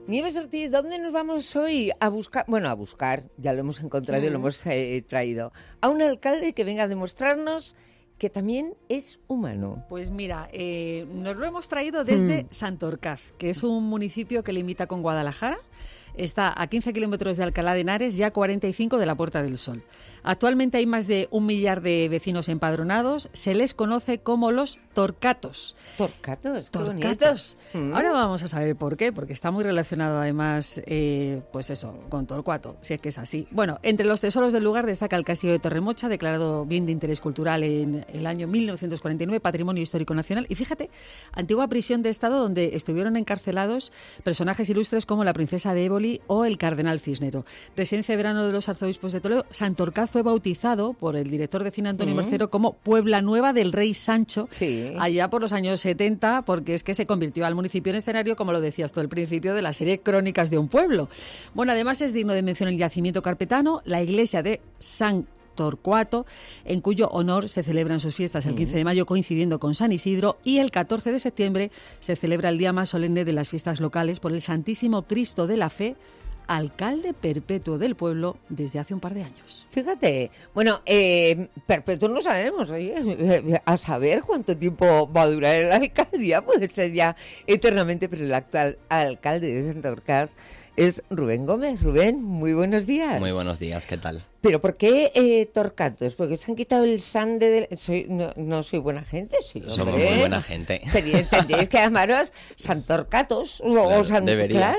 Nieves Ortiz, ¿dónde nos vamos hoy a buscar? Bueno, a buscar, ya lo hemos encontrado y lo hemos traído. A un alcalde que venga a demostrarnos que también es humano. Pues mira, nos lo hemos traído desde Santorcaz, que es un municipio que limita con Guadalajara. Está a 15 kilómetros de Alcalá de Henares y a 45 de la Puerta del Sol. Actualmente hay más de 1 millar de vecinos empadronados. Se les conoce como los torcatos. ¿Torcatos? Torcatos. Ahora vamos a saber por qué, porque está muy relacionado además, pues eso, con Torcuato, si es que es así. Bueno, entre los tesoros del lugar destaca el Castillo de Torremocha, declarado Bien de Interés Cultural en el año 1949, Patrimonio Histórico Nacional. Y fíjate, antigua prisión de Estado donde estuvieron encarcelados personajes ilustres como la princesa de Éboli o el cardenal Cisnero. Residencia de verano de los arzobispos de Toledo. Santorcaz fue bautizado por el director de cine Antonio Mercero como Puebla Nueva del Rey Sancho, allá por los años 70, porque es que se convirtió al municipio en escenario, como lo decías tú al principio, de la serie Crónicas de un Pueblo. Bueno, además es digno de mención el yacimiento carpetano, la iglesia de San Torcuato, en cuyo honor se celebran sus fiestas el 15 de mayo coincidiendo con San Isidro, y el 14 de septiembre se celebra el día más solemne de las fiestas locales por el Santísimo Cristo de la Fe, alcalde perpetuo del pueblo desde hace un par de años. Fíjate, bueno, perpetuo no sabemos, oye, a saber cuánto tiempo va a durar la alcaldía, puede ser ya eternamente, pero el actual alcalde de Santorcaz es Rubén Gómez. Rubén, muy buenos días. Muy buenos días, ¿qué tal? ¿Pero por qué torcatos? Porque se han quitado el san de... No soy buena gente, sí, hombre. Somos muy buena gente. Tendríais que llamaros Santorcatos. Claro, debería.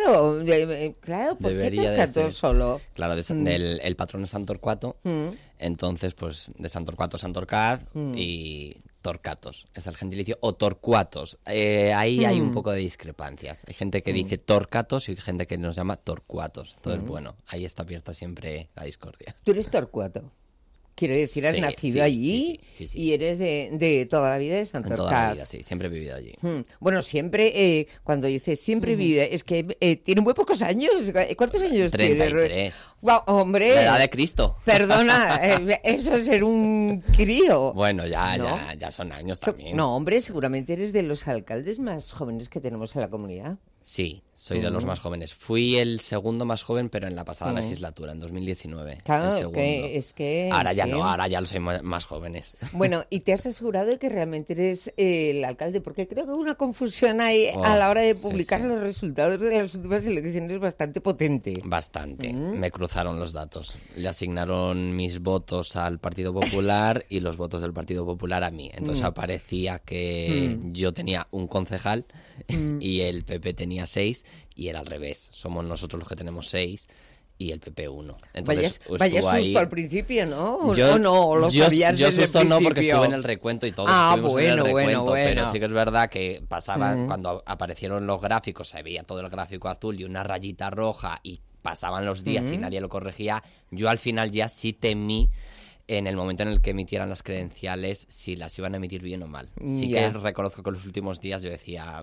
Claro, ¿por debería qué Torcatos solo? Claro, el patrón es San Torcuato, entonces pues de San Torcuato a Santorcaz y Torcatos, es el gentilicio, o Torcuatos. Ahí hay un poco de discrepancias. Hay gente que dice Torcatos y hay gente que nos llama Torcuatos. Entonces, bueno, ahí está abierta siempre la discordia. Tú eres Torcuato. Quiero decir, has nacido allí y eres de toda la vida de Santorcaz. Toda la vida, sí, siempre he vivido allí. Bueno, siempre, cuando dices siempre vive, es que tiene muy pocos años. ¿Cuántos años 33. tiene? Wow, hombre. La edad de Cristo. Perdona, eso es ser un crío. Bueno, ya son años también. No, hombre, seguramente eres de los alcaldes más jóvenes que tenemos en la comunidad. Sí, soy de los más jóvenes. Fui el segundo más joven, pero en la pasada legislatura, en 2019. Claro, el segundo. Ahora ya no, ahora ya los hay más jóvenes. Bueno, y te has asegurado de que realmente eres el alcalde, porque creo que una confusión hay a la hora de publicar los resultados de las últimas elecciones bastante potente. Bastante. Me cruzaron los datos. Le asignaron mis votos al Partido Popular y los votos del Partido Popular a mí. Entonces aparecía que yo tenía un concejal y el PP tenía 6, y era al revés. Somos nosotros los que tenemos 6 y el PP 1. Entonces, vaya susto ahí al principio, ¿no? Yo sabías yo desde susto el no, porque principio. estuve en el recuento y todos estuvimos en el recuento, pero sí que es verdad que pasaban, cuando aparecieron los gráficos, se veía todo el gráfico azul y una rayita roja y pasaban los días y nadie lo corregía. Yo al final ya sí temí en el momento en el que emitieran las credenciales si las iban a emitir bien o mal. Sí que reconozco que los últimos días yo decía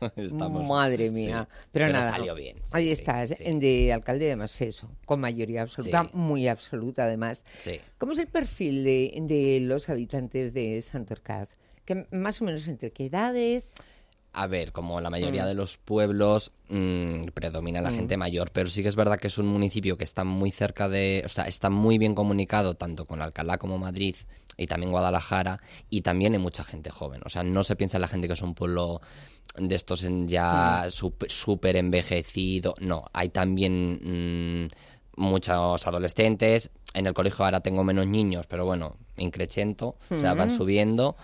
madre mía, pero nada, salió bien. Ahí estás, de alcalde, además eso, con mayoría absoluta, muy absoluta además. Sí. ¿Cómo es el perfil de los habitantes de Santorcaz? ¿Que más o menos entre qué edades? A ver, como la mayoría de los pueblos, predomina la gente mayor, pero sí que es verdad que es un municipio que está muy cerca de... O sea, está muy bien comunicado tanto con Alcalá como Madrid y también Guadalajara, y también hay mucha gente joven. O sea, no se piensa en la gente que es un pueblo de estos ya súper envejecido. No, hay también muchos adolescentes. En el colegio ahora tengo menos niños, pero bueno, increchento, o sea, van subiendo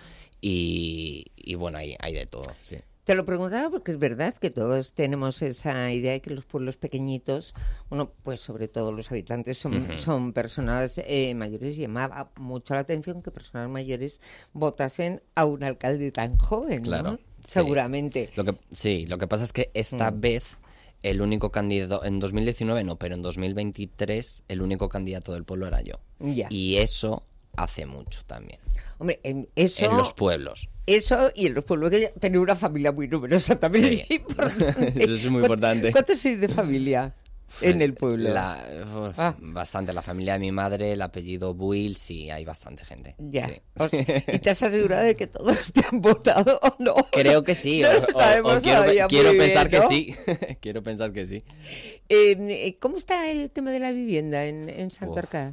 y bueno, hay de todo, sí. Te lo preguntaba porque es verdad que todos tenemos esa idea de que los pueblos pequeñitos, bueno, pues sobre todo los habitantes son personas mayores, y llamaba mucho la atención que personas mayores votasen a un alcalde tan joven, claro, ¿no? sí. Seguramente. Lo que pasa es que esta vez el único candidato, en 2019 no, pero en 2023 el único candidato del pueblo era yo. Ya. Y eso hace mucho también. Hombre, eso... En los pueblos. Eso, y en los pueblos que tener una familia muy numerosa también es importante. Eso es muy importante. ¿Cuántos sois de familia? en el pueblo? Bastante. La familia de mi madre, el apellido Buil, sí, hay bastante gente. Ya. Sí. ¿Y te has asegurado de que todos te han votado o no? Creo que sí. No lo sabemos todavía quiero muy pensar bien, ¿no? que sí. Quiero pensar que sí. ¿Cómo está el tema de la vivienda en Santorcaz?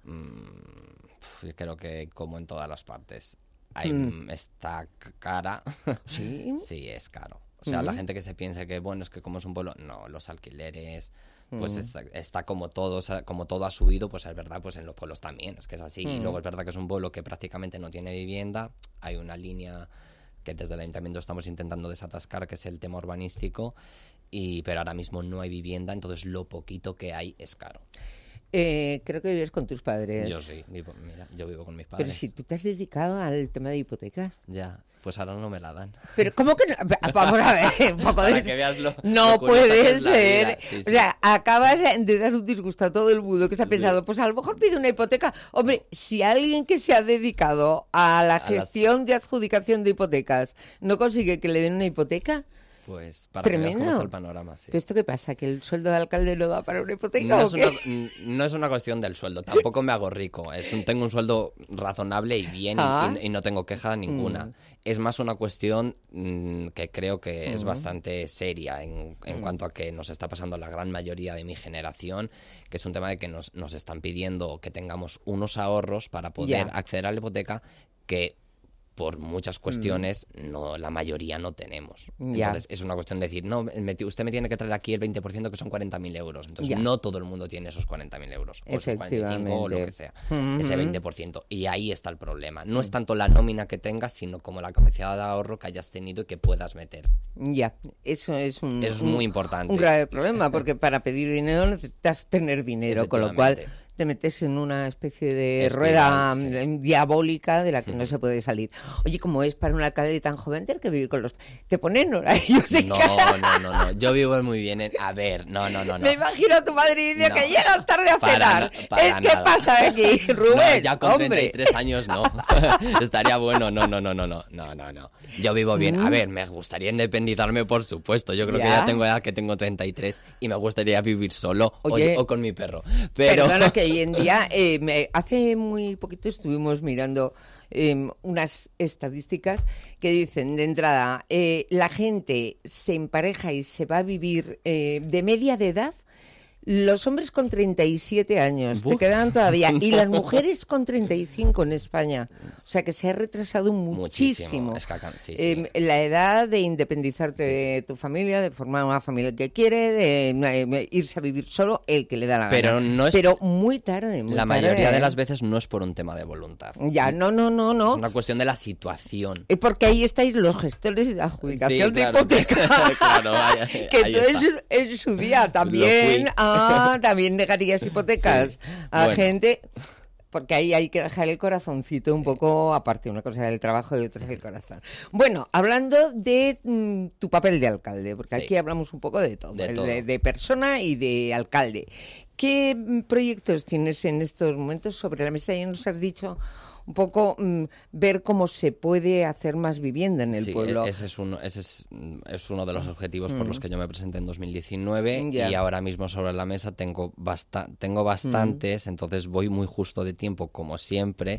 Yo creo que como en todas las partes. Está cara. Sí. Sí, es caro. O sea, la gente que se piensa que, bueno, es que como es un pueblo, no, los alquileres, pues está como todo, o sea, como todo ha subido, pues es verdad, pues en los pueblos también, es que es así. Y luego es verdad que es un pueblo que prácticamente no tiene vivienda, hay una línea que desde el ayuntamiento estamos intentando desatascar, que es el tema urbanístico, pero ahora mismo no hay vivienda, entonces lo poquito que hay es caro. Creo que vives con tus padres. Yo sí, mira, yo vivo con mis padres. Pero si tú te has dedicado al tema de hipotecas. Ya, pues ahora no me la dan. Pero ¿cómo que no? Vamos a ver, un poco Para que veas no puede ser. Sí, sí. O sea, acabas de dar un disgusto a todo el mundo que se ha pensado, pues a lo mejor pide una hipoteca. Hombre, si alguien que se ha dedicado a la gestión de adjudicación de hipotecas no consigue que le den una hipoteca, pues para que veas tremendo. cómo está el panorama, sí. ¿Pero esto qué pasa? ¿Que el sueldo de alcalde no da para una hipoteca o qué? No es una cuestión del sueldo, tampoco me hago rico. Tengo un sueldo razonable y bien y no tengo queja ninguna. Es más una cuestión que creo que es bastante seria en cuanto a que nos está pasando a la gran mayoría de mi generación, que es un tema de que nos están pidiendo que tengamos unos ahorros para poder acceder a la hipoteca que por muchas cuestiones la mayoría no tenemos. Entonces es una cuestión de decir, no, usted me tiene que traer aquí el 20% que son 40.000 euros. Entonces no todo el mundo tiene esos 40.000 euros. O esos 45 o lo que sea. Ese 20%. Y ahí está el problema. No es tanto la nómina que tengas, sino como la capacidad de ahorro que hayas tenido y que puedas meter. Ya, eso es muy importante. Un grave problema, porque para pedir dinero necesitas tener dinero, con lo cual te metes en una especie de rueda diabólica de la que no se puede salir. Oye, como es para un alcalde tan joven tener que vivir con los... ¿Te ponen horarios? No. Yo vivo muy bien. A ver, no. Me imagino a tu madre diciendo que llegas tarde a cenar. ¿Qué pasa aquí, Rubén? No, ya con 33 años no. Estaría bueno. No. Yo vivo bien. A ver, me gustaría independizarme, por supuesto. Yo creo que ya tengo edad, que tengo 33 y me gustaría vivir solo. Oye, o con mi perro. Perdona que hoy en día, hace muy poquito estuvimos mirando unas estadísticas que dicen de entrada, la gente se empareja y se va a vivir de media de edad. Los hombres con 37 años, te quedan todavía, y las mujeres con 35 en España. O sea que se ha retrasado muchísimo. La edad de independizarte de tu familia, de formar una familia que quiere, de irse a vivir solo el que le da la gana. Pero muy tarde. La mayoría de las veces no es por un tema de voluntad. Ya, no. Es una cuestión de la situación. Porque ahí estáis los gestores de adjudicación de hipoteca. Claro, que entonces en su día también... también negarías hipotecas a gente, porque ahí hay que dejar el corazoncito un poco aparte, una cosa es el trabajo y otra es el corazón. Bueno, hablando de tu papel de alcalde, porque aquí hablamos un poco de todo, de persona y de alcalde. ¿Qué proyectos tienes en estos momentos sobre la mesa? Ya nos has dicho un poco ver cómo se puede hacer más vivienda en el pueblo. Ese es uno de los objetivos por los que yo me presenté en 2019 y ahora mismo sobre la mesa tengo bastantes, entonces voy muy justo de tiempo como siempre.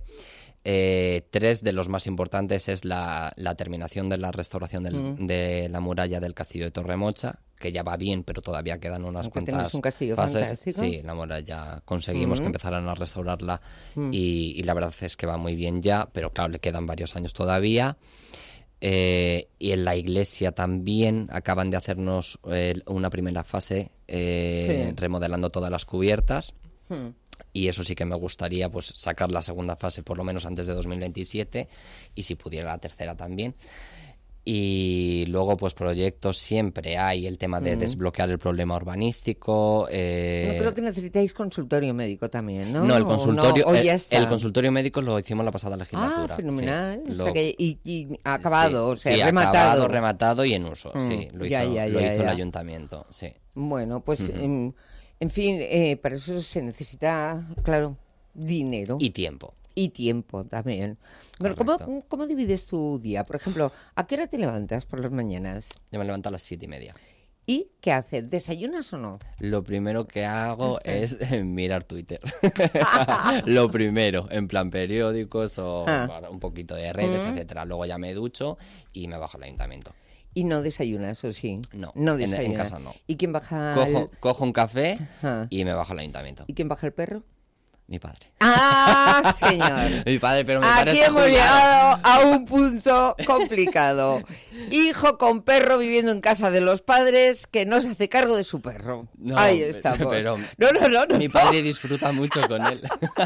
3 de los más importantes es la terminación de la restauración de la muralla del castillo de Torremocha, que ya va bien, pero todavía quedan unas cuantas un castillo fases. Fantástico. Sí, la muralla conseguimos que empezaran a restaurarla y la verdad es que va muy bien ya, pero claro, le quedan varios años todavía. Y en la iglesia también acaban de hacernos una primera fase remodelando todas las cubiertas. Y eso sí que me gustaría pues sacar la segunda fase por lo menos antes de 2027 y si pudiera la tercera también. Y luego pues proyectos siempre hay, el tema de desbloquear el problema urbanístico. No creo que necesitáis consultorio médico también, ¿no? No, el consultorio, el consultorio médico lo hicimos la pasada legislatura. Fenomenal. Sí, o sea que, y acabado, rematado. Acabado, rematado y en uso, sí. Lo hizo el ayuntamiento, sí. Bueno, pues... En fin, para eso se necesita, claro, dinero. Y tiempo. Y tiempo también. Bueno, ¿cómo divides tu día? Por ejemplo, ¿a qué hora te levantas por las mañanas? Yo me levanto a las 7:30. ¿Y qué haces? ¿Desayunas o no? Lo primero que hago es mirar Twitter. Lo primero, en plan periódicos o un poquito de redes, etcétera. Luego ya me ducho y me bajo al ayuntamiento. ¿Y no desayunas, o sí? No desayunas. En casa no. ¿Y quién baja? Cojo un café y me bajo al ayuntamiento. ¿Y quién baja el perro? Mi padre. ¡Ah, señor! Mi padre, pero mi padre Aquí está hemos llegado a un punto complicado. Hijo con perro viviendo en casa de los padres que no se hace cargo de su perro. No, ahí estamos. Pero no. Mi padre disfruta mucho con él.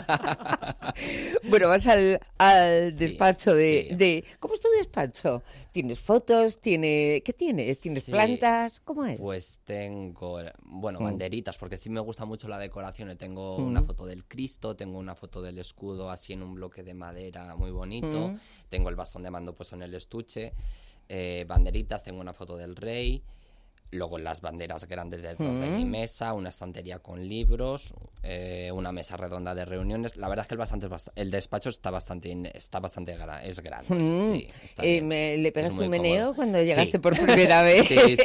Bueno, vas al despacho de... ¿Cómo es tu despacho? ¿Tienes fotos? ¿Qué tienes? ¿Tienes plantas? ¿Cómo es? Pues tengo, banderitas, porque sí me gusta mucho la decoración. Tengo una foto del Cristo, tengo una foto del escudo así en un bloque de madera muy bonito, tengo el bastón de mando puesto en el estuche, banderitas, tengo una foto del rey, luego las banderas grandes detrás de mi mesa, una estantería con libros, una mesa redonda de reuniones. La verdad es que el despacho es grande. Sí, está bien. ¿Le pegas un meneo cómodo cuando llegaste por primera vez?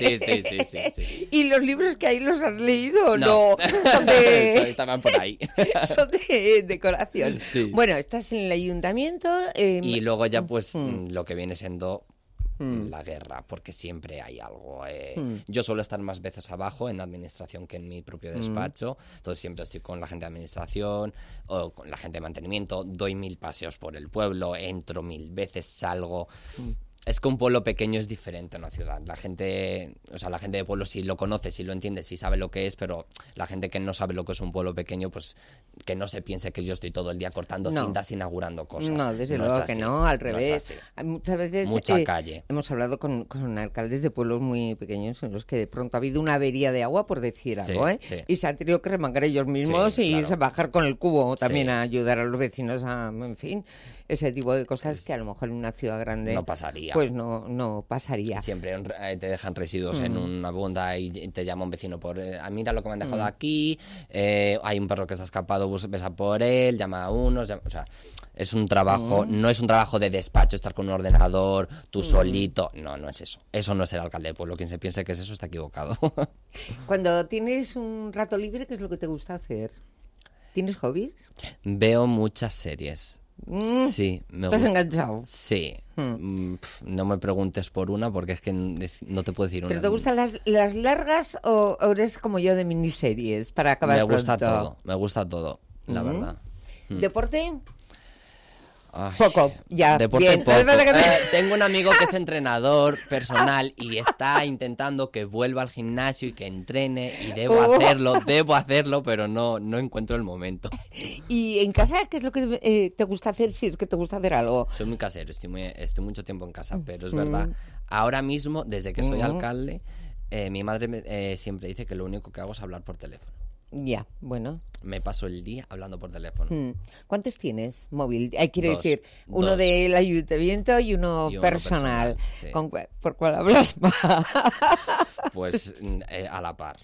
Sí. ¿Y los libros que hay los has leído o no? Son estaban por ahí. Son de decoración. Sí. Bueno, estás en el ayuntamiento. Y luego ya pues lo que viene siendo la guerra, porque siempre hay algo. Yo suelo estar más veces abajo en administración que en mi propio despacho, entonces siempre estoy con la gente de administración o con la gente de mantenimiento, doy 1000 paseos por el pueblo, entro 1000 veces, salgo. Es que un pueblo pequeño es diferente a una ciudad. La gente de pueblo sí lo conoce, sí lo entiende, sí sabe lo que es, pero la gente que no sabe lo que es un pueblo pequeño, pues que no se piense que yo estoy todo el día cortando cintas, inaugurando cosas. No, desde luego que no, al revés. Muchas veces mucha calle. Hemos hablado con alcaldes de pueblos muy pequeños en los que de pronto ha habido una avería de agua, por decir algo, y se han tenido que remangar ellos mismos y bajar con el cubo también a ayudar a los vecinos en fin, ese tipo de cosas que a lo mejor en una ciudad grande no pasaría. Pues no pasaría. Siempre te dejan residuos en una bunda y te llama un vecino por mira lo que me han dejado aquí, hay un perro que se ha escapado, ves a por él, llama a unos, o sea, es un trabajo, no es un trabajo de despacho, estar con un ordenador, tú solito, no es eso. Eso no es ser alcalde de pueblo. Quien se piense que es eso está equivocado. Cuando tienes un rato libre, ¿qué es lo que te gusta hacer? ¿Tienes hobbies? Veo muchas series. Sí, me gusta. ¿Estás enganchado? Sí. No me preguntes por una porque es que no te puedo decir una. ¿Pero te gustan las largas o eres como yo de miniseries para acabar pronto? Me gusta todo, la verdad. ¿Deporte? Ay, poco, ya. Deporte bien. poco. Tengo un amigo que es entrenador personal y está intentando que vuelva al gimnasio y que entrene y debo hacerlo, pero no encuentro el momento. ¿Y en casa qué es lo que te gusta hacer, si es que te gusta hacer algo? Soy muy casero, estoy mucho tiempo en casa, pero es verdad, ahora mismo, desde que soy alcalde, mi madre siempre dice que lo único que hago es hablar por teléfono. Ya, bueno. Me paso el día hablando por teléfono. ¿Cuántos tienes móvil? Quiero Dos. decir, uno del ayuntamiento y uno personal. Sí. ¿Por cuál hablas más? Pues a la par.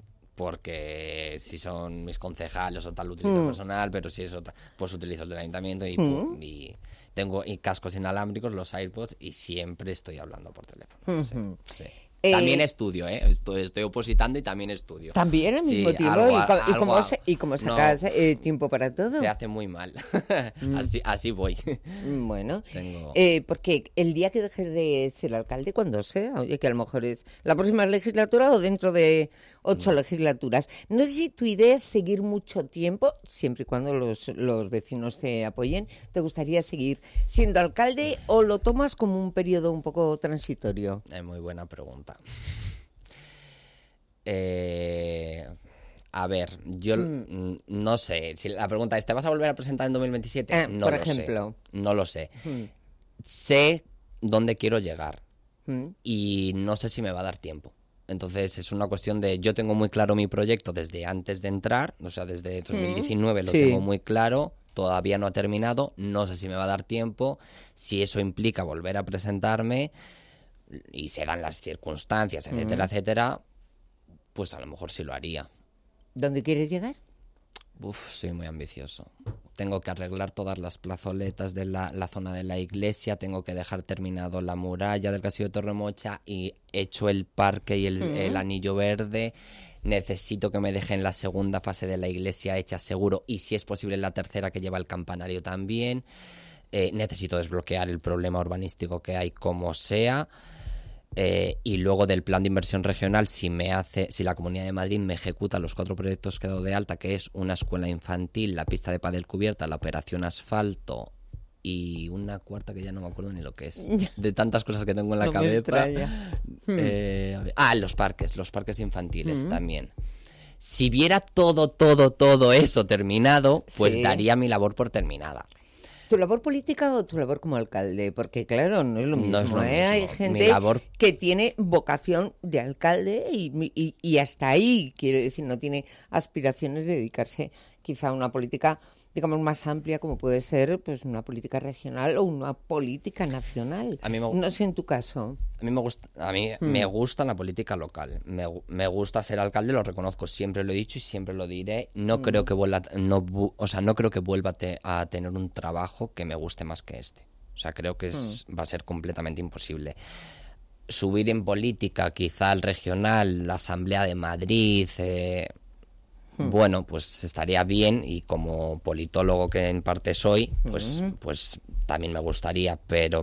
Porque si son mis concejales o tal, utilizo personal, pero si es otra, pues utilizo el del ayuntamiento y tengo cascos inalámbricos, los AirPods, y siempre estoy hablando por teléfono. Sí. También estudio, estoy opositando y también estudio. ¿También al mismo tiempo? ¿Y cómo sacas tiempo para todo? Se hace muy mal. Así voy. Bueno, porque el día que dejes de ser alcalde, cuando sea, oye, que a lo mejor es la próxima legislatura o dentro de 8 legislaturas. No sé si tu idea es seguir mucho tiempo, siempre y cuando los vecinos te apoyen. ¿Te gustaría seguir siendo alcalde o lo tomas como un periodo un poco transitorio? Muy buena pregunta. A ver, yo no sé. Si la pregunta es, ¿te vas a volver a presentar en 2027? No por lo ejemplo. sé. No lo sé. Sé dónde quiero llegar y no sé si me va a dar tiempo. Entonces es una cuestión de... Yo tengo muy claro mi proyecto desde antes de entrar, o sea, desde 2019 lo tengo muy claro. Todavía no ha terminado, no sé si me va a dar tiempo. Si eso implica volver a presentarme y se dan las circunstancias, etcétera, etcétera, pues a lo mejor sí lo haría. ¿Dónde quieres llegar? Soy muy ambicioso. Tengo que arreglar todas las plazoletas de la zona de la iglesia, tengo que dejar terminado la muralla del Castillo de Torremocha y hecho el parque y el anillo verde. Necesito que me dejen la segunda fase de la iglesia hecha seguro y si es posible la tercera que lleva el campanario también. Necesito desbloquear el problema urbanístico que hay como sea. Y luego del plan de inversión regional, si la Comunidad de Madrid me ejecuta los 4 proyectos que he dado de alta, que es una escuela infantil, la pista de pádel cubierta, la operación asfalto y una cuarta que ya no me acuerdo ni lo que es, de tantas cosas que tengo en la cabeza. Los parques infantiles también. Si viera todo eso terminado, pues daría mi labor por terminada. ¿Tu labor política o tu labor como alcalde? Porque claro, no es lo mismo. No es lo mismo. Hay gente que tiene vocación de alcalde y hasta ahí, quiero decir, no tiene aspiraciones de dedicarse quizá a una política, digamos, más amplia como puede ser pues una política regional o una política nacional. No sé en tu caso. A mí me gusta la política local. Me gusta ser alcalde, lo reconozco, siempre lo he dicho y siempre lo diré. No creo que vuelva a tener un trabajo que me guste más que este. O sea, creo que va a ser completamente imposible. Subir en política, quizá al regional, la Asamblea de Madrid, bueno, pues estaría bien y como politólogo que en parte soy, pues también me gustaría, pero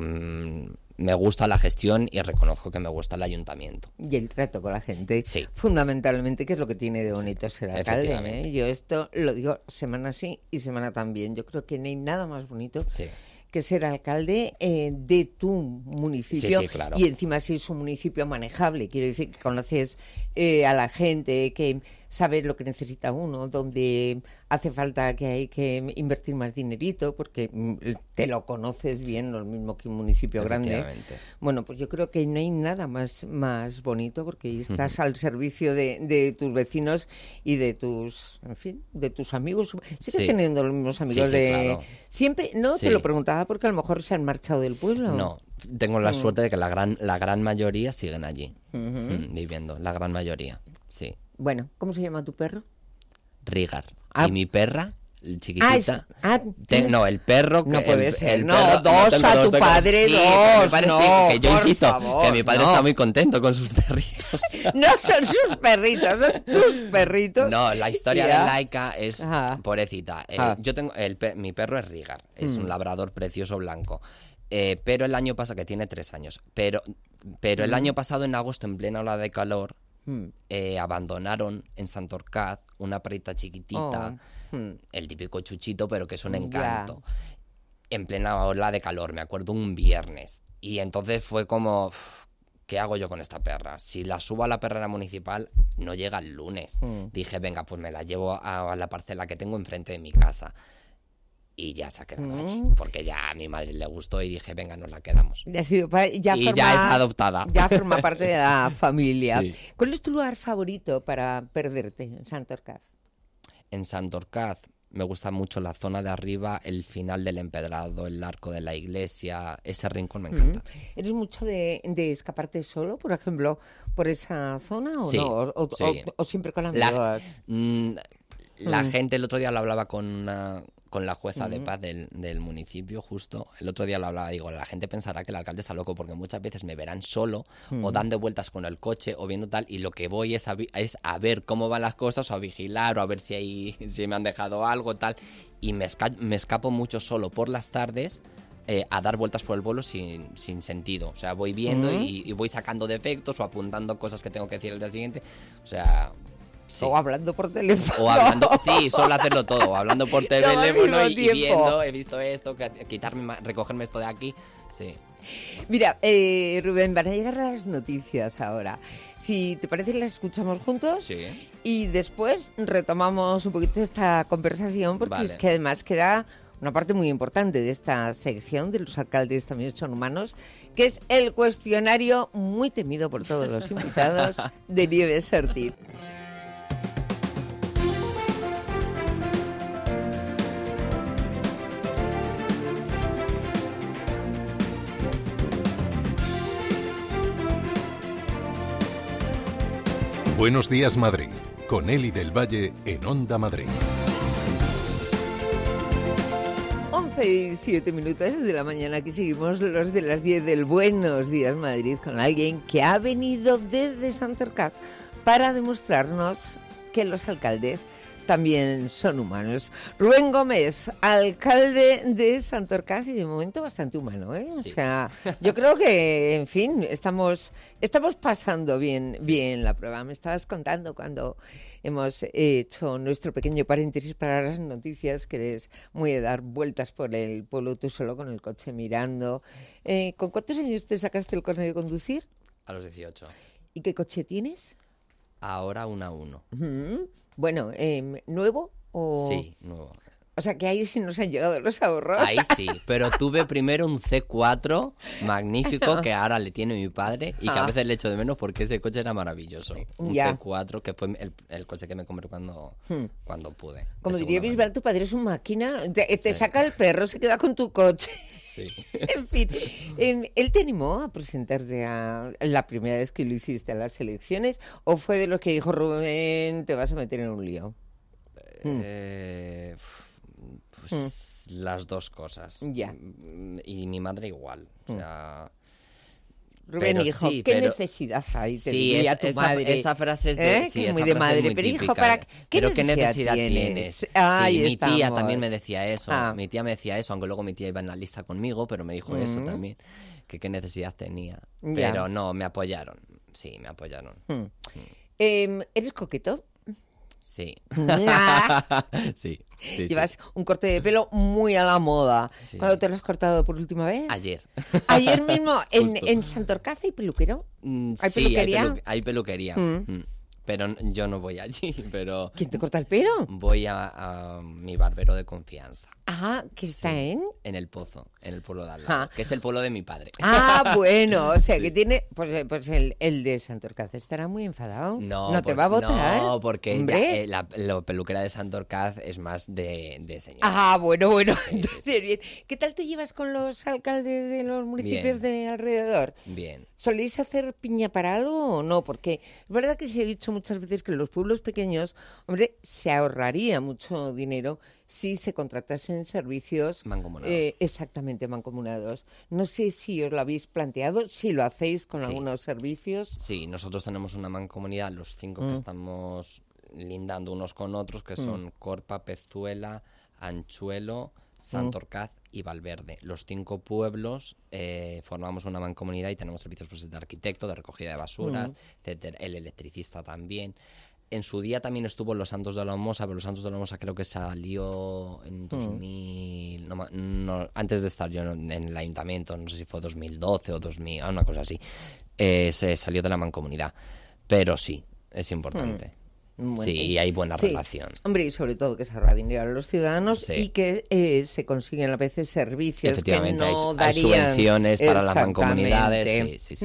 me gusta la gestión y reconozco que me gusta el ayuntamiento. Y el trato con la gente, sí. Fundamentalmente, que es lo que tiene de bonito ser alcalde, ¿eh? Yo esto lo digo semana sí y semana también. Yo creo que no hay nada más bonito que ser alcalde de tu municipio. Sí, claro. Y encima si es un municipio manejable, quiero decir que conoces a la gente, que sabes lo que necesita uno, donde hace falta que hay que invertir más dinerito, porque te lo conoces bien, lo mismo que un municipio grande. Bueno, pues yo creo que no hay nada más bonito, porque estás al servicio de tus vecinos y de tus, en fin, de tus amigos. ¿Sigues teniendo los mismos amigos claro. Siempre? No, te lo preguntaba porque a lo mejor se han marchado del pueblo. No, tengo la suerte de que la gran mayoría siguen allí, viviendo, la gran mayoría, sí. Bueno, ¿cómo se llama tu perro? Rigar. Y mi perra, chiquitita. No, el perro... No puede ser. Dos a tu padre, dos. Que yo insisto, favor, que mi padre está muy contento con sus perritos. No son sus perritos, son tus perritos. No, la historia de Laika es pobrecita. Yo tengo mi perro es Rigar, es un labrador precioso blanco. Pero el año pasado, que tiene 3 años, pero el año pasado, en agosto, en plena ola de calor, abandonaron en Santorcaz una perrita chiquitita, el típico chuchito, pero que es un encanto, en plena ola de calor, me acuerdo, un viernes. Y entonces fue como, ¿qué hago yo con esta perra? Si la subo a la perrera municipal, no llega el lunes. Dije, venga, pues me la llevo a la parcela que tengo enfrente de mi casa. Y ya se ha quedado allí, porque ya a mi madre le gustó y dije, venga, nos la quedamos. Ya es adoptada. Ya forma parte de la familia. Sí. ¿Cuál es tu lugar favorito para perderte en Santorcaz? En Santorcaz me gusta mucho la zona de arriba, el final del empedrado, el arco de la iglesia, ese rincón me encanta. ¿Eres mucho de escaparte solo, por ejemplo, por esa zona o no? ¿O siempre con amigos? La gente, el otro día lo hablaba con la jueza de paz del municipio, justo. El otro día lo hablaba, digo, la gente pensará que el alcalde está loco porque muchas veces me verán solo o dando vueltas con el coche o viendo tal, y lo que voy es a ver cómo van las cosas, o a vigilar, o a ver si me han dejado algo, tal. Y me escapo mucho solo por las tardes a dar vueltas por el pueblo sin sentido. O sea, voy viendo y voy sacando defectos o apuntando cosas que tengo que decir el día siguiente. O sea... Sí. O hablando por teléfono. Suelo hacerlo todo, hablando por teléfono y viendo, he visto esto, recogerme esto de aquí, sí. Mira, Rubén, van a llegar las noticias ahora. Si te parece, las escuchamos juntos. Sí. Y después retomamos un poquito esta conversación, porque es que además queda una parte muy importante de esta sección de los alcaldes también son humanos, que es el cuestionario muy temido por todos los invitados de Nieves Ortiz. Buenos días, Madrid, con Eli del Valle en Onda Madrid. 11:07 de la mañana. Aquí seguimos los de las 10 del Buenos Días Madrid con alguien que ha venido desde Santorcaz para demostrarnos que los alcaldes también son humanos. Rubén Gómez, alcalde de Santorcaz, y de momento bastante humano, ¿eh? Sí. O sea, yo creo que, en fin, estamos pasando bien la prueba. Me estabas contando cuando hemos hecho nuestro pequeño paréntesis para las noticias, que eres muy de dar vueltas por el pueblo tú solo con el coche mirando. ¿Con cuántos años te sacaste el carnet de conducir? A los 18. ¿Y qué coche tienes? Ahora 1 a 1. Bueno, ¿nuevo o...? Sí, nuevo. O sea, que ahí sí nos han llegado los ahorros. Ahí sí, pero tuve primero un C4 magnífico que ahora le tiene mi padre y que a veces le echo de menos porque ese coche era maravilloso. Un Ya. C4 que fue el coche que me compré cuando pude. Como de diría segunda Bisbal, tu padre es un máquina, te saca el perro, se queda con tu coche. Sí. En fin, ¿él te animó a presentarte a la primera vez que lo hiciste a las elecciones o fue de los que dijo Rubén, te vas a meter en un lío? Pues las dos cosas. Ya. Y mi madre igual. O sea, Rubén, pero hijo, sí, ¿qué pero- necesidad hay? Te Sí, diría tu madre. esa frase es de, sí, Que esa muy de frase es madre, muy pero hijo, típica, ¿para qué pero qué necesidad tienes? tienes? Ahí Sí, mi tía estamos. también me decía eso. Ah. Mi tía me decía eso, aunque luego mi tía iba en la lista conmigo, pero me dijo eso también, que qué necesidad tenía. Ya. Pero no, me apoyaron. Sí, me apoyaron. ¿Eres coqueto? Sí. Ah. Sí, sí, Llevas un corte de pelo muy a la moda. Sí. ¿Cuándo te lo has cortado por última vez? Ayer. Ayer mismo Justo. en Santorcaz hay peluquero. ¿Hay Sí, peluquería? hay peluquería. Pero yo no voy allí, pero ¿Quién te corta el pelo? voy a mi barbero de confianza. Ah, que está en... En El Pozo, en el pueblo de al lado, Ah. que es el pueblo de mi padre. Ah, bueno, o sea Sí. que tiene... Pues el de Santorcaz estará muy enfadado. ¿No te va a votar? No, porque Hombre. la peluquera de Santorcaz es más de señor. Ah, bueno, Sí, entonces bien. ¿Qué tal te llevas con los alcaldes de los municipios Bien. de alrededor? Bien. ¿Soléis hacer piña para algo o no? Porque es verdad que se ha dicho muchas veces que en los pueblos pequeños, hombre, se ahorraría mucho dinero si se contratasen servicios Mancomunados. exactamente mancomunados. No sé si os lo habéis planteado, si lo hacéis con Sí. algunos servicios. Sí, nosotros tenemos una mancomunidad, los 5 que estamos lindando unos con otros, que son Corpa, Pezuela, Anchuelo, Santorcaz y Valverde. Los 5 pueblos formamos una mancomunidad y tenemos servicios pues, de arquitecto, de recogida de basuras, etcétera. El electricista también. En su día también estuvo en Los Santos de la Olmosa, pero Los Santos de la Olmosa creo que salió en 2000, antes de estar yo en el ayuntamiento, no sé si fue 2012 o 2000, una cosa así, se salió de la mancomunidad. Pero sí, es importante. Bueno, Sí, y hay buena sí. relación. Hombre, y sobre todo que se ahorra dinero a los ciudadanos Sí. y que se consiguen a veces servicios que Efectivamente, no hay darían. subvenciones para las Exactamente. mancomunidades. Sí.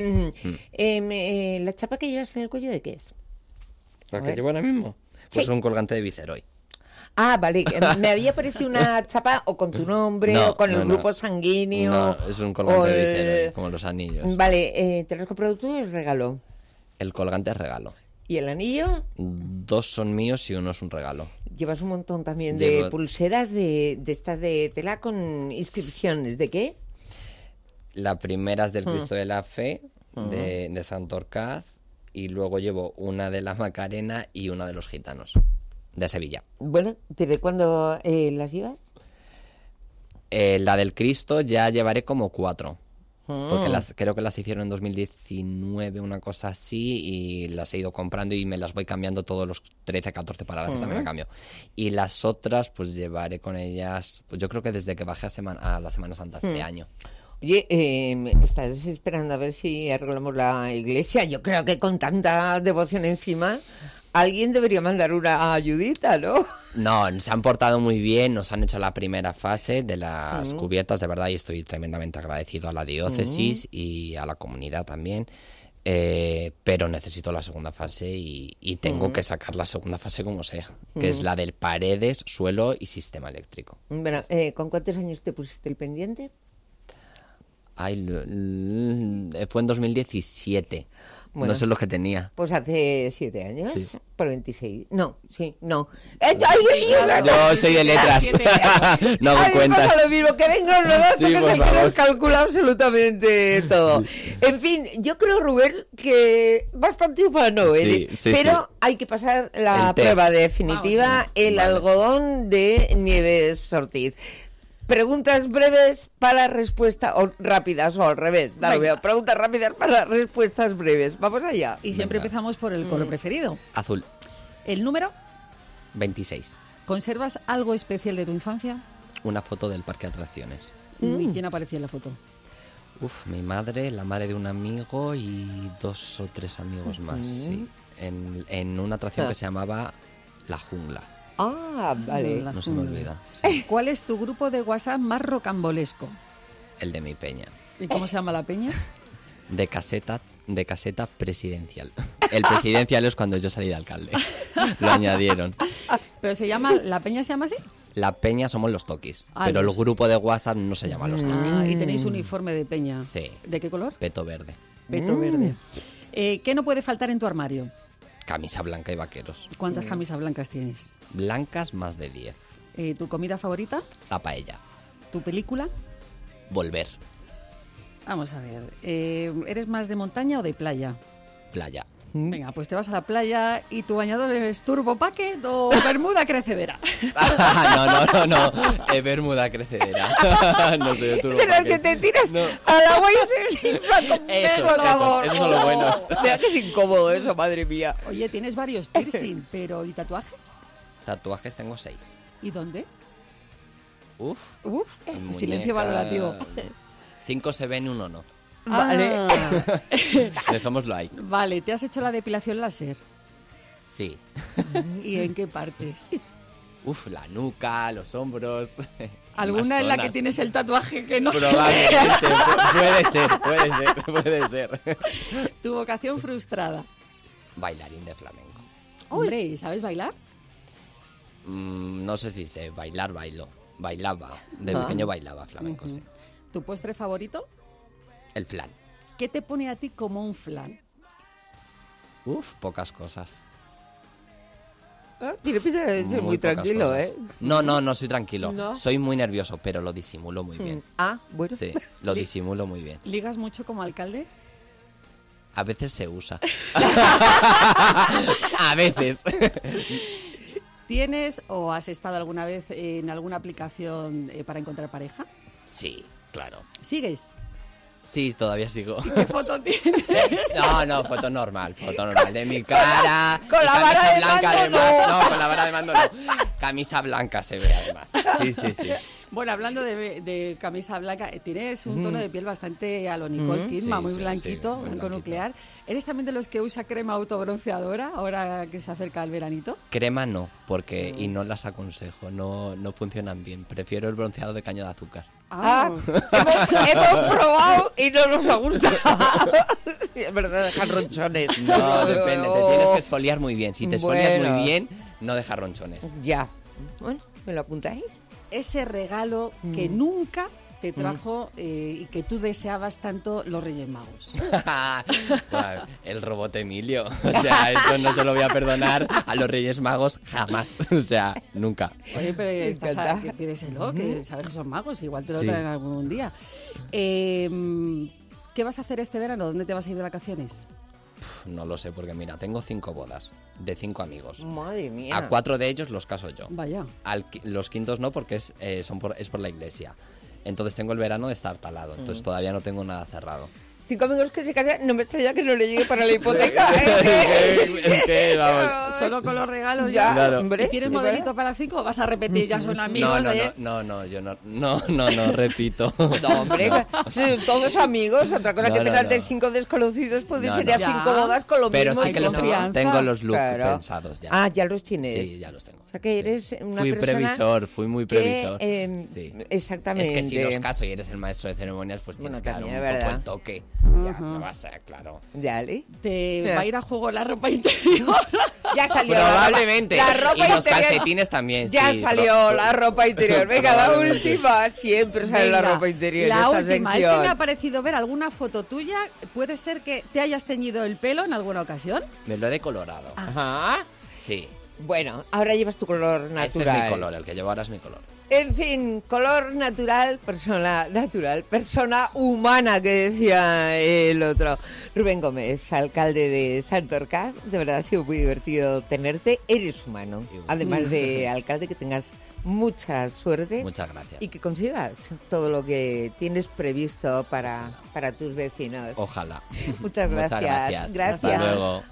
¿La chapa que llevas en el cuello de qué es? ¿La A que ver. llevo ahora mismo? Pues Sí. un colgante de Viceroy. Ah, vale, que me había parecido una chapa o con tu nombre No, o con el no, grupo no. sanguíneo. No, es un colgante o de el- Viceroy, como los anillos. Vale, ¿te lo has comprado tú o el regalo? El colgante es regalo. ¿Y el anillo? 2 son míos y uno es un regalo. Llevas un montón también de Llevo- pulseras de estas de tela con inscripciones. ¿De qué? La primera es del Cristo de la Fe, de Santorcaz, y luego llevo una de la Macarena y una de los gitanos, de Sevilla. Bueno, ¿desde cuándo las llevas? La del Cristo ya llevaré como 4. Mm. Porque creo que las hicieron en 2019, una cosa así, y las he ido comprando y me las voy cambiando todos los 13, 14 para la fiesta me la cambio. Y las otras, pues llevaré con ellas, pues yo creo que desde que bajé a la Semana Santa este año. Oye, ¿estás esperando a ver si arreglamos la iglesia? Yo creo que con tanta devoción encima, alguien debería mandar una ayudita, ¿no? No, se han portado muy bien, nos han hecho la primera fase de las cubiertas, de verdad, y estoy tremendamente agradecido a la diócesis y a la comunidad también. Pero necesito la segunda fase y tengo que sacar la segunda fase como sea, que es la del paredes, suelo y sistema eléctrico. Bueno, ¿con cuántos años te pusiste el pendiente? Ay, fue en 2017. Bueno, no sé lo que tenía. Pues hace 7 años, Sí. por 26. No, sí, no. Yo soy de letras. No hago A mí me cuentas. pasa lo mismo, que venga un Lorenzo, Sí, que por es el que favor. nos calcula absolutamente todo. En fin, yo creo, Rubén, que bastante humano Sí, eres, sí, pero sí. hay que pasar la El test. prueba definitiva, el Vale. algodón de Nieves Ortiz. Preguntas breves para respuesta, o rápidas, o al revés. Da lo Venga. mismo. Preguntas rápidas para respuestas breves. Vamos allá. Y siempre Venga. empezamos por el color preferido. Azul, ¿El número? 26. ¿Conservas algo especial de tu infancia? Una foto del parque de atracciones. ¿Y quién aparecía en la foto? Mi madre, la madre de un amigo y 2 o 3 amigos más, sí. En una atracción que se llamaba La Jungla. Ah, vale. La No se me jungla. olvida. Sí. ¿Cuál es tu grupo de WhatsApp más rocambolesco? El de mi peña. ¿Y cómo se llama la peña? De caseta presidencial. El presidencial es cuando yo salí de alcalde. Lo añadieron. Pero ¿la peña se llama así? La peña somos los toquis, Ah, pero los- el grupo de WhatsApp no se llama los toquis. Ah, y tenéis uniforme de peña. Sí. ¿De qué color? Peto verde. Peto verde. ¿Qué no puede faltar en tu armario? Camisa blanca y vaqueros. ¿Cuántas camisas blancas tienes? Blancas más de 10. ¿Tu comida favorita? La paella. ¿Tu película? Volver. Vamos a ver. ¿Eres más de montaña o de playa? Playa. Venga, pues te vas a la playa y tu bañador es Turbo Packet o Bermuda Crecedera. No. Bermuda crecedera. No soy de turbo Pero el paquete. que te tiras No. al agua y se infla con Eso, por favor. esos son los buenos. Mira que es incómodo eso, madre mía. Oye, tienes varios piercing, pero ¿y tatuajes? Tatuajes tengo 6. ¿Y dónde? Uf. Uf, en silencio muñeca. valorativo. 5 se ven, 1 no. Vale. Ah, Dejémoslo ahí. vale, ¿te has hecho la depilación láser? Sí. ¿Y en qué partes? La nuca, los hombros. ¿Alguna en la que zonas. tienes el tatuaje que no sé? Probablemente. Puede ser. Tu vocación frustrada. Bailarín de flamenco. Hombre, ¿y sabes bailar? No sé si sé bailar, bailo. Bailaba. De pequeño bailaba flamenco, sí. ¿Tu postre favorito? El flan. ¿Qué te pone a ti como un flan? Pocas cosas. Tiene pinta de ser muy pocas tranquilo, cosas. ¿eh? No, soy tranquilo. ¿No? Soy muy nervioso, pero lo disimulo muy bien. Ah, bueno. Sí, lo disimulo muy bien. ¿Ligas mucho como alcalde? A veces se usa. A veces. ¿Tienes o has estado alguna vez en alguna aplicación para encontrar pareja? Sí, claro. ¿Sigues? Sí, todavía sigo. ¿Qué foto tienes? No, foto normal de mi cara. Con y la camisa vara de blanca mando, además. no. No, con la vara de mando no. Camisa blanca se ve además. Sí. Bueno, hablando de camisa blanca, tienes un tono de piel bastante a lo Nicole Kidman, Sí, muy sí, blanquito, sí, muy blanco blanquito. nuclear. ¿Eres también de los que usa crema autobronceadora ahora que se acerca el veranito? Crema no, porque y no las aconsejo, no funcionan bien. Prefiero el bronceado de caña de azúcar. Ah, hemos probado y no nos ha gustado. Sí, es verdad, dejan ronchones. No, depende, te tienes que esfoliar muy bien. Si te esfolias Bueno. muy bien, no deja ronchones. Ya. Bueno, ¿me lo apuntáis? Ese regalo que nunca te trajo y que tú deseabas tanto los Reyes Magos. Bueno, el robot Emilio. O sea, eso no se lo voy a perdonar a los Reyes Magos jamás. O sea, nunca. Oye, pero encanta. que pídeselo, que sabes que son magos, igual te lo Sí. traen algún día. ¿Qué vas a hacer este verano? ¿Dónde te vas a ir de vacaciones? No lo sé, porque mira, tengo 5 bodas de 5 amigos. Madre mía. A 4 de ellos los caso yo. Vaya. Los quintos no, porque es por la iglesia. Entonces tengo el verano de estar talado. Entonces todavía no tengo nada cerrado. 5 amigos que se casan, no me extraña que no le llegue para la hipoteca. ¿Eh? Es que, vamos. Solo con los regalos Ya, ya. Claro. hombre. ¿Y tienes ¿de modelito verdad? para 5 o vas a repetir? Ya son amigos No, de... yo no, repito. No, hombre, sí, todos amigos. Otra cosa que No, tengas no. de 5 desconocidos, puede No, ser no. a Ya. 5 bodas con lo Pero mismo. sí y que con los confianza. tengo los looks Claro. pensados ya. Ah, ya los tienes. Sí, ya los tengo. O sea que eres una Fui persona fui muy que, previsor. Sí. Exactamente. Es que si los caso y eres el maestro de ceremonias, pues Bueno, tienes que dar un también poco es verdad. el toque. Ya, no va a ser, claro. Dale. ¿Te va a ir a juego la ropa interior? Ya salió Probablemente. la ropa y los interior. calcetines también, Ya sí, salió la ropa interior. Venga, la Probablemente. última. Siempre sale la Venga, ropa interior la en esta última, sección. es que me ha parecido ver alguna foto tuya. ¿Puede ser que te hayas teñido el pelo en alguna ocasión? Me lo he decolorado. Ajá. Sí. Bueno, ahora llevas tu color natural. Este es mi color, el que llevo ahora es mi color. En fin, color natural, persona humana, que decía el otro. Rubén Gómez, alcalde de Santorcaz, de verdad ha sido muy divertido tenerte. Eres humano, además de alcalde, que tengas mucha suerte. Muchas gracias. Y que consigas todo lo que tienes previsto para tus vecinos. Ojalá. Muchas gracias. Muchas gracias. Hasta luego.